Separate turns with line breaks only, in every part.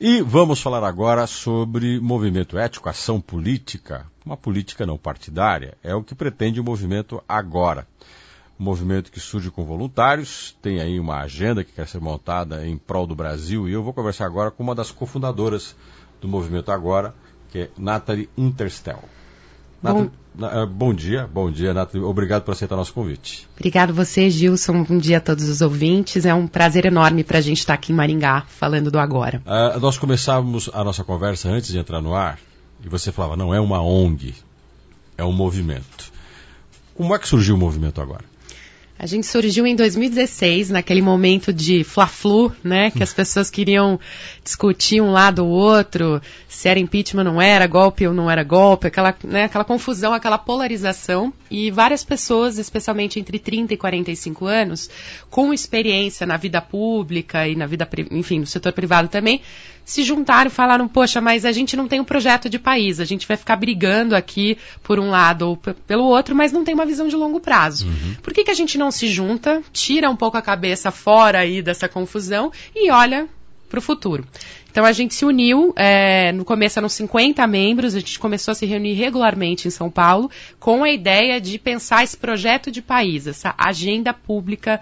E vamos falar agora sobre movimento ético, ação política, uma política não partidária, é o que pretende o movimento agora. Um movimento que surge com voluntários, tem aí uma agenda que quer ser montada em prol do Brasil, e eu vou conversar agora com uma das cofundadoras do movimento agora, que é Nathalie Interstel. Bom dia, Nathalie. Obrigado por aceitar nosso convite.
Obrigado você, Gilson. Bom dia a todos os ouvintes. É um prazer enorme para a gente estar aqui em Maringá, falando do Agora.
Nós começávamos a nossa conversa antes de entrar no ar, e você falava, não é uma ONG, é um movimento. Como é que surgiu o movimento agora?
A gente surgiu em 2016, naquele momento de fla-flu, né, que as pessoas queriam discutir um lado ou outro, se era impeachment ou não era, golpe ou não era golpe, aquela confusão, aquela polarização, e várias pessoas, especialmente entre 30 e 45 anos, com experiência na vida pública e na vida, enfim, no setor privado também, se juntaram e falaram, poxa, mas a gente não tem um projeto de país, a gente vai ficar brigando aqui por um lado ou pelo outro, mas não tem uma visão de longo prazo. Por que a gente não se junta, tira um pouco a cabeça fora aí dessa confusão e olha para o futuro? Então a gente se uniu, no começo eram 50 membros, a gente começou a se reunir regularmente em São Paulo com a ideia de pensar esse projeto de país, essa agenda pública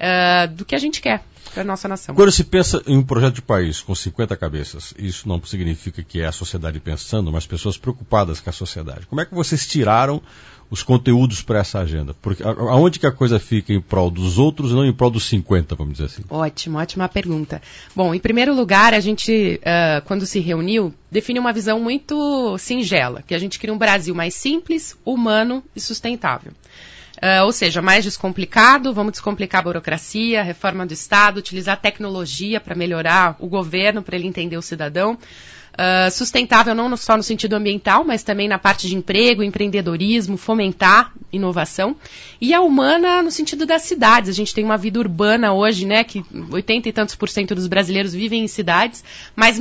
do que a gente quer para a nossa nação.
Quando se pensa em um projeto de país com 50 cabeças, isso não significa que é a sociedade pensando, mas pessoas preocupadas com a sociedade. Como é que vocês tiraram os conteúdos para essa agenda? Porque aonde que a coisa fica em prol dos outros e não em prol dos 50, vamos dizer assim?
Ótima pergunta. Bom, em primeiro lugar, a gente, quando se reuniu, definiu uma visão muito singela, que a gente queria um Brasil mais simples, humano e sustentável. Ou seja, mais descomplicado, vamos descomplicar a burocracia, a reforma do Estado, utilizar a tecnologia para melhorar o governo, para ele entender o cidadão. Sustentável não só no sentido ambiental, mas também na parte de emprego, empreendedorismo, fomentar inovação. E a humana no sentido das cidades. A gente tem uma vida urbana hoje, né, que 80 e tantos % dos brasileiros vivem em cidades, mas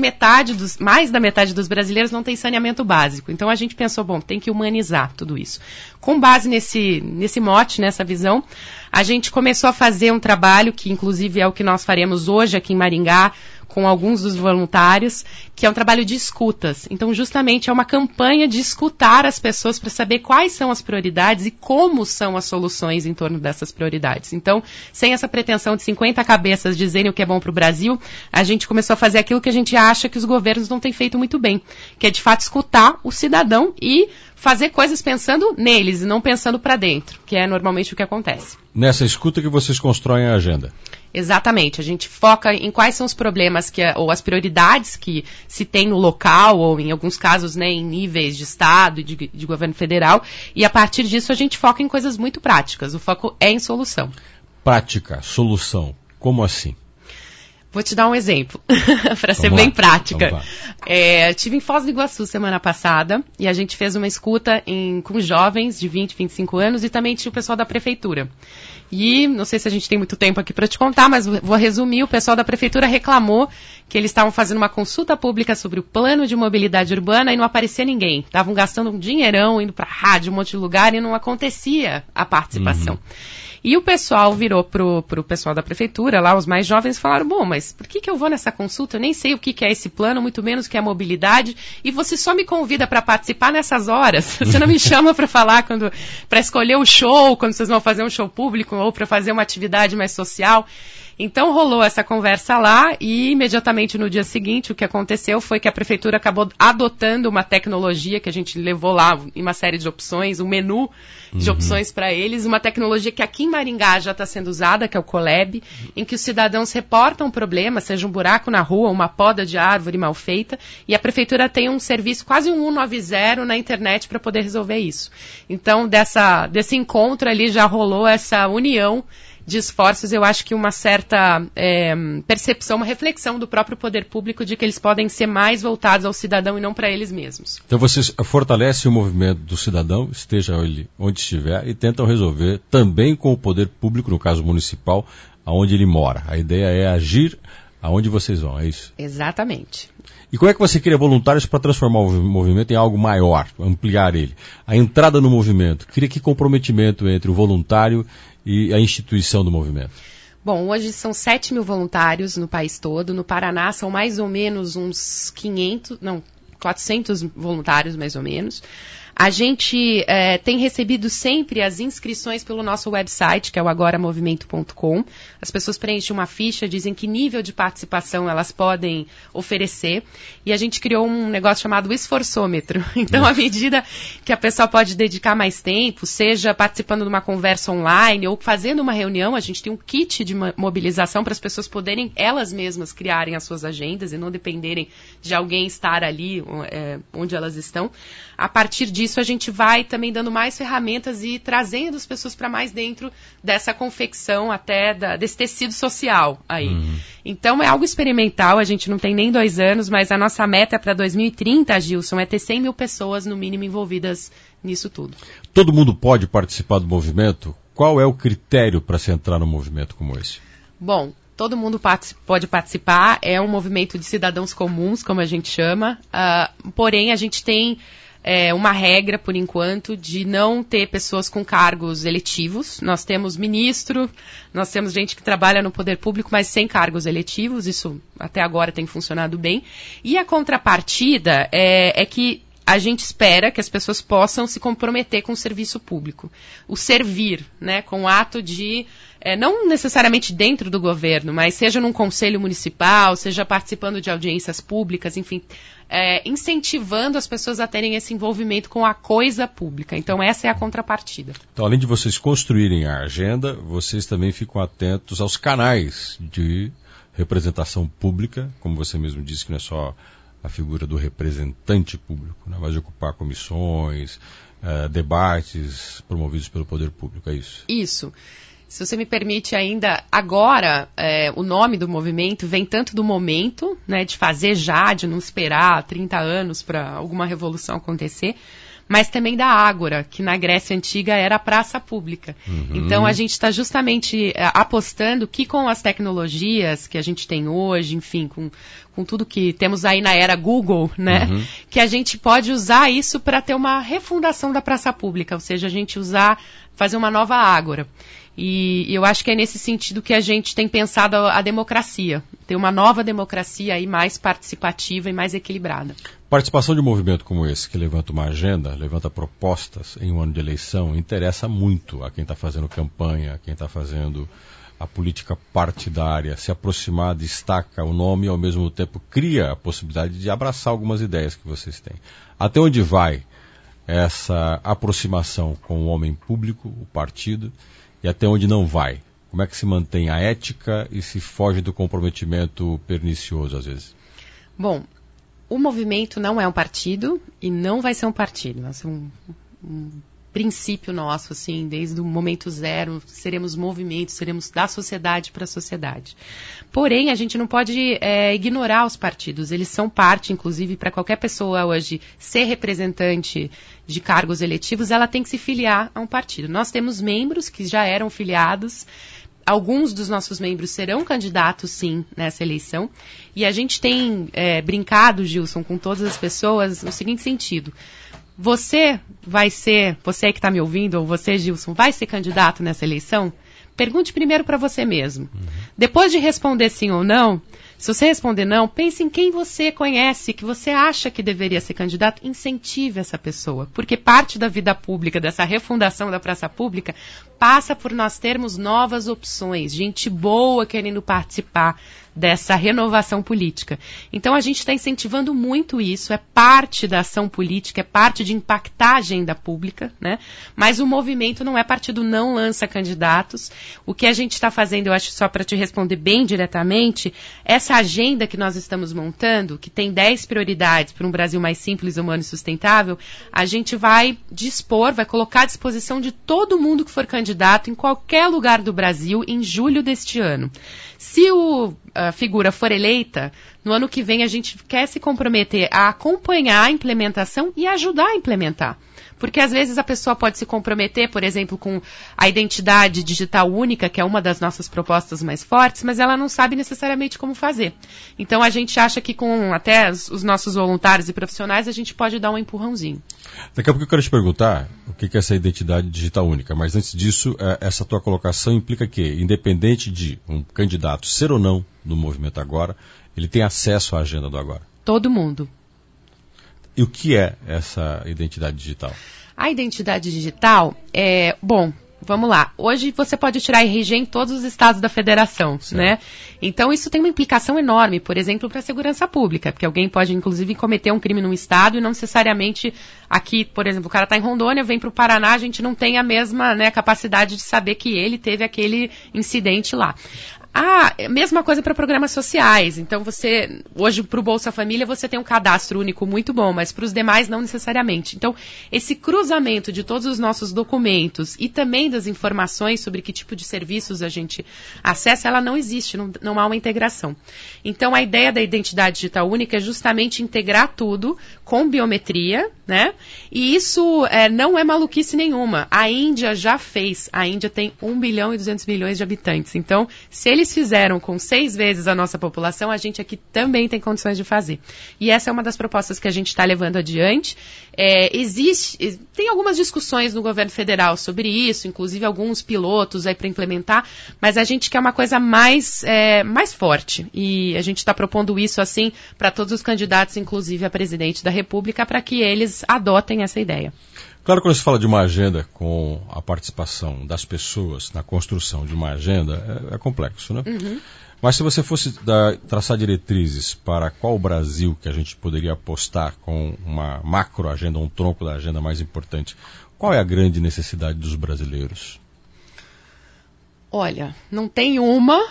mais da metade dos brasileiros não tem saneamento básico. Então a gente pensou, bom, tem que humanizar tudo isso. Com base nesse mote, nessa visão, a gente começou a fazer um trabalho que inclusive é o que nós faremos hoje aqui em Maringá, com alguns dos voluntários, que é um trabalho de escutas. Então, justamente, é uma campanha de escutar as pessoas para saber quais são as prioridades e como são as soluções em torno dessas prioridades. Então, sem essa pretensão de 50 cabeças dizerem o que é bom para o Brasil, a gente começou a fazer aquilo que a gente acha que os governos não têm feito muito bem, que é, de fato, escutar o cidadão e fazer coisas pensando neles e não pensando para dentro, que é normalmente o que acontece.
Nessa escuta que vocês constroem a agenda.
Exatamente, a gente foca em quais são os problemas ou as prioridades que se tem no local, ou em alguns casos, né, em níveis de Estado e de governo federal, e a partir disso a gente foca em coisas muito práticas, o foco é em solução.
Prática, solução, como assim?
Vou te dar um exemplo, para ser bem prática. Estive em Foz do Iguaçu semana passada, e a gente fez uma escuta com jovens de 20, 25 anos, e também tinha o pessoal da prefeitura. E, não sei se a gente tem muito tempo aqui para te contar, mas vou resumir, o pessoal da prefeitura reclamou que eles estavam fazendo uma consulta pública sobre o plano de mobilidade urbana e não aparecia ninguém. Estavam gastando um dinheirão, indo para rádio, um monte de lugar, e não acontecia a participação. E o pessoal virou pro pessoal da prefeitura, lá os mais jovens, e falaram, bom, mas por que eu vou nessa consulta? Eu nem sei o que é esse plano, muito menos o que é a mobilidade, e você só me convida para participar nessas horas. Você não me chama para falar, para escolher o show, quando vocês vão fazer um show público, ou para fazer uma atividade mais social. Então rolou essa conversa lá e imediatamente no dia seguinte o que aconteceu foi que a prefeitura acabou adotando uma tecnologia que a gente levou lá em uma série de opções, um menu de opções para eles, uma tecnologia que aqui em Maringá já está sendo usada, que é o Colab, em que os cidadãos reportam um problema, seja um buraco na rua, uma poda de árvore mal feita, e a prefeitura tem um serviço, quase um 190 na internet para poder resolver isso. Então desse encontro ali já rolou essa união de esforços, eu acho que uma certa percepção, uma reflexão do próprio poder público de que eles podem ser mais voltados ao cidadão e não para eles mesmos.
Então vocês fortalecem o movimento do cidadão, esteja ele onde estiver, e tentam resolver também com o poder público, no caso municipal, aonde ele mora. A ideia é agir aonde vocês vão, é isso?
Exatamente.
E como é que você cria voluntários para transformar o movimento em algo maior, ampliar ele? A entrada no movimento, cria que comprometimento entre o voluntário e a instituição do movimento?
Bom, hoje são 7 mil voluntários no país todo. No Paraná são mais ou menos uns 400 voluntários, mais ou menos. A gente tem recebido sempre as inscrições pelo nosso website, que é o agoramovimento.com. As pessoas preenchem uma ficha, dizem que nível de participação elas podem oferecer. E a gente criou um negócio chamado esforçômetro. Então, à medida que a pessoa pode dedicar mais tempo, seja participando de uma conversa online ou fazendo uma reunião, a gente tem um kit de mobilização para as pessoas poderem elas mesmas criarem as suas agendas e não dependerem de alguém estar ali onde elas estão. A partir disso, a gente vai também dando mais ferramentas e trazendo as pessoas para mais dentro dessa confecção até desse tecido social aí. Então, é algo experimental, a gente não tem nem 2 anos, mas a nossa meta para 2030, Gilson, é ter 100 mil pessoas, no mínimo, envolvidas nisso tudo.
Todo mundo pode participar do movimento? Qual é o critério para se entrar num movimento como esse?
Bom, todo mundo pode participar, é um movimento de cidadãos comuns, como a gente chama, porém, a gente tem uma regra, por enquanto, de não ter pessoas com cargos eletivos. Nós temos ministro, nós temos gente que trabalha no poder público, mas sem cargos eletivos. Isso até agora tem funcionado bem. E a contrapartida é que a gente espera que as pessoas possam se comprometer com o serviço público. O servir, né, com o ato de, não necessariamente dentro do governo, mas seja num conselho municipal, seja participando de audiências públicas, enfim, incentivando as pessoas a terem esse envolvimento com a coisa pública. Então, essa é a contrapartida.
Então, além de vocês construírem a agenda, vocês também ficam atentos aos canais de representação pública, como você mesmo disse, que não é só a figura do representante público, né, mas de ocupar comissões, debates promovidos pelo poder público, é isso?
Isso. Se você me permite ainda, agora o nome do movimento vem tanto do momento, né, de fazer já, de não esperar 30 anos para alguma revolução acontecer, mas também da Ágora, que na Grécia Antiga era a praça pública. Então, a gente está justamente apostando que com as tecnologias que a gente tem hoje, enfim, com tudo que temos aí na era Google, né, que a gente pode usar isso para ter uma refundação da praça pública, ou seja, a gente fazer uma nova Ágora. E eu acho que é nesse sentido que a gente tem pensado a democracia, ter uma nova democracia aí mais participativa e mais equilibrada.
Participação de um movimento como esse, que levanta uma agenda, levanta propostas em um ano de eleição, interessa muito a quem está fazendo campanha, a quem está fazendo a política partidária, se aproximar, destaca o nome e ao mesmo tempo cria a possibilidade de abraçar algumas ideias que vocês têm. Até onde vai essa aproximação com o homem público, o partido, e até onde não vai? Como é que se mantém a ética e se foge do comprometimento pernicioso, às vezes?
Bom, o movimento não é um partido e não vai ser um partido. Vai ser um princípio nosso, assim, desde o momento zero, seremos movimento, seremos da sociedade para a sociedade. Porém, a gente não pode ignorar os partidos. Eles são parte, inclusive, para qualquer pessoa hoje ser representante de cargos eletivos, ela tem que se filiar a um partido. Nós temos membros que já eram filiados. Alguns dos nossos membros serão candidatos, sim, nessa eleição. E a gente tem brincado, Gilson, com todas as pessoas no seguinte sentido. Você que está me ouvindo, ou você, Gilson, vai ser candidato nessa eleição? Pergunte primeiro para você mesmo. Depois de responder sim ou não, se você responder não, pense em quem você conhece, que você acha que deveria ser candidato, incentive essa pessoa. Porque parte da vida pública, dessa refundação da praça pública, passa por nós termos novas opções, gente boa querendo participar dessa renovação política. Então, a gente está incentivando muito isso, é parte da ação política, é parte de impactar a agenda pública, né? Mas o movimento não é partido, não lança candidatos. O que a gente está fazendo, eu acho, só para te responder bem diretamente, essa agenda que nós estamos montando, que tem 10 prioridades para um Brasil mais simples, humano e sustentável, a gente vai colocar à disposição de todo mundo que for candidato em qualquer lugar do Brasil em julho deste ano. Se a figura for eleita, No ano que vem a gente quer se comprometer a acompanhar a implementação e ajudar a implementar. Porque às vezes a pessoa pode se comprometer, por exemplo, com a identidade digital única, que é uma das nossas propostas mais fortes, mas ela não sabe necessariamente como fazer. Então a gente acha que com até os nossos voluntários e profissionais a gente pode dar um empurrãozinho.
Daqui a pouco eu quero te perguntar o que é essa identidade digital única, mas antes disso, essa tua colocação implica que, independente de um candidato ser ou não no Movimento Agora, ele tem acesso à agenda do Agora.
Todo mundo.
E o que é essa identidade digital?
A identidade digital é... Bom, vamos lá. Hoje você pode tirar RG em todos os estados da federação, né? Então isso tem uma implicação enorme, por exemplo, para a segurança pública, porque alguém pode, inclusive, cometer um crime num estado e não necessariamente aqui, por exemplo, o cara está em Rondônia, vem para o Paraná, a gente não tem a mesma, né, capacidade de saber que ele teve aquele incidente lá. Mesma coisa para programas sociais. Então, hoje, para o Bolsa Família, você tem um cadastro único muito bom, mas para os demais, não necessariamente. Então, esse cruzamento de todos os nossos documentos e também das informações sobre que tipo de serviços a gente acessa, ela não existe, não há uma integração. Então, a ideia da identidade digital única é justamente integrar tudo com biometria, né? E isso não é maluquice nenhuma. A Índia já fez. A Índia tem 1 bilhão e 200 milhões de habitantes. Então, se eles fizeram com 6 vezes a nossa população, a gente aqui também tem condições de fazer. E essa é uma das propostas que a gente está levando adiante. Tem algumas discussões no governo federal sobre isso, inclusive alguns pilotos aí para implementar, mas a gente quer uma coisa mais forte. E a gente está propondo isso assim para todos os candidatos, inclusive a presidente da República, para que eles adotem essa ideia.
Claro, quando se fala de uma agenda com a participação das pessoas na construção de uma agenda, é complexo, né? Uhum. Mas se você fosse traçar diretrizes para qual Brasil que a gente poderia apostar com uma macro-agenda, um tronco da agenda mais importante, qual é a grande necessidade dos brasileiros?
Olha, não tem uma.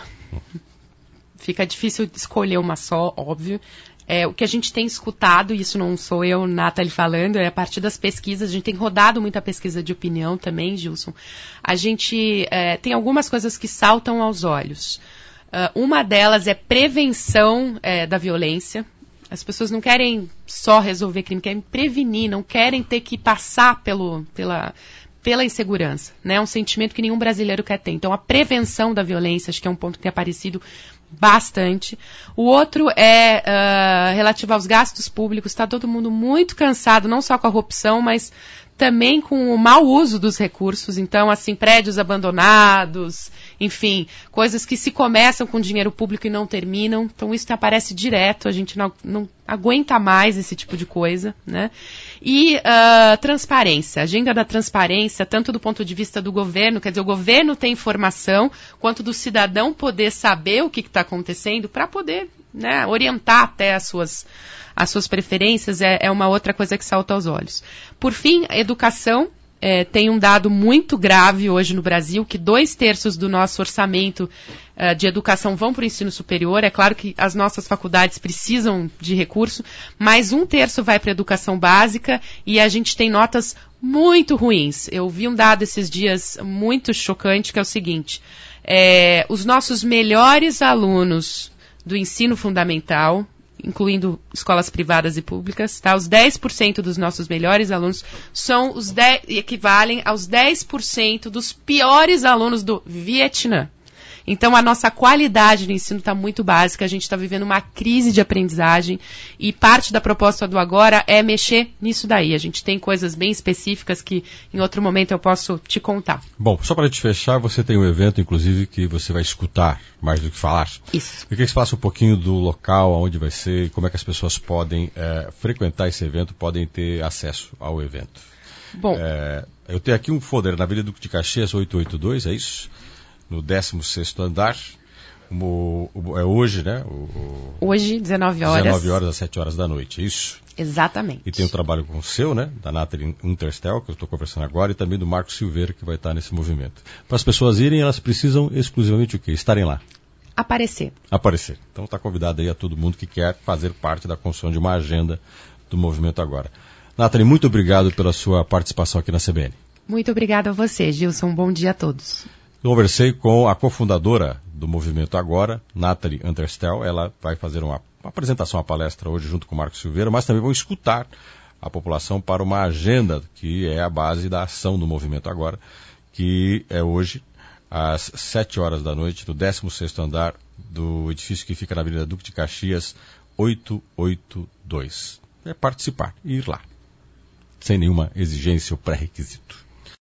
Fica difícil escolher uma só, óbvio. O que a gente tem escutado, e isso não sou eu, Nathalie, falando, é a partir das pesquisas. A gente tem rodado muita pesquisa de opinião também, Gilson. A gente tem algumas coisas que saltam aos olhos. Uma delas é prevenção da violência. As pessoas não querem só resolver crime, querem prevenir, não querem ter que passar pela insegurança, né? É um sentimento que nenhum brasileiro quer ter. Então, a prevenção da violência, acho que é um ponto que tem aparecido bastante. O outro é relativo aos gastos públicos. Está todo mundo muito cansado, não só com a corrupção, mas também com o mau uso dos recursos. Então, assim, prédios abandonados, enfim, coisas que se começam com dinheiro público e não terminam. Então, isso aparece direto, a gente não aguenta mais esse tipo de coisa, né? E transparência, agenda da transparência, tanto do ponto de vista do governo, quer dizer, o governo tem informação, quanto do cidadão poder saber o que está acontecendo para poder, né, orientar até as suas preferências, é uma outra coisa que salta aos olhos. Por fim, a educação. Tem um dado muito grave hoje no Brasil, que 2/3 do nosso orçamento de educação vão para o ensino superior. É claro que as nossas faculdades precisam de recurso, mas 1/3 vai para a educação básica e a gente tem notas muito ruins. Eu vi um dado esses dias muito chocante, que é o seguinte: os nossos melhores alunos do ensino fundamental, incluindo escolas privadas e públicas, tá? Os 10% dos nossos melhores alunos equivalem aos 10% dos piores alunos do Vietnã. Então, a nossa qualidade no ensino está muito básica, a gente está vivendo uma crise de aprendizagem e parte da proposta do Agora é mexer nisso daí. A gente tem coisas bem específicas que em outro momento eu posso te contar.
Bom, só para te fechar, você tem um evento, inclusive, que você vai escutar mais do que falar.
Isso.
Eu queria que você falasse um pouquinho do local, onde vai ser e como é que as pessoas podem frequentar esse evento, podem ter acesso ao evento.
Bom,
eu tenho aqui um folder na Avenida Duque de Caxias 882, é isso? No 16º andar, é hoje, né?
Hoje, 19 horas.
19 horas às 7 horas da noite, é isso?
Exatamente.
E tem um trabalho com o seu, né? Da Nathalie Unterstel, que eu estou conversando agora, e também do Marco Silveira, que vai estar nesse movimento. Para as pessoas irem, elas precisam exclusivamente o quê? Estarem lá.
Aparecer.
Então está convidado aí a todo mundo que quer fazer parte da construção de uma agenda do movimento Agora. Nathalie, muito obrigado pela sua participação aqui na CBN.
Muito obrigada a você, Gilson. Bom dia a todos.
Conversei com a cofundadora do Movimento Agora, Nathalie Unterstel. Ela vai fazer uma apresentação, uma palestra hoje junto com o Marcos Silveira, mas também vão escutar a população para uma agenda que é a base da ação do Movimento Agora, que é hoje às 7 horas da noite, no 16º andar do edifício que fica na Avenida Duque de Caxias, 882. É participar, ir lá, sem nenhuma exigência ou pré-requisito.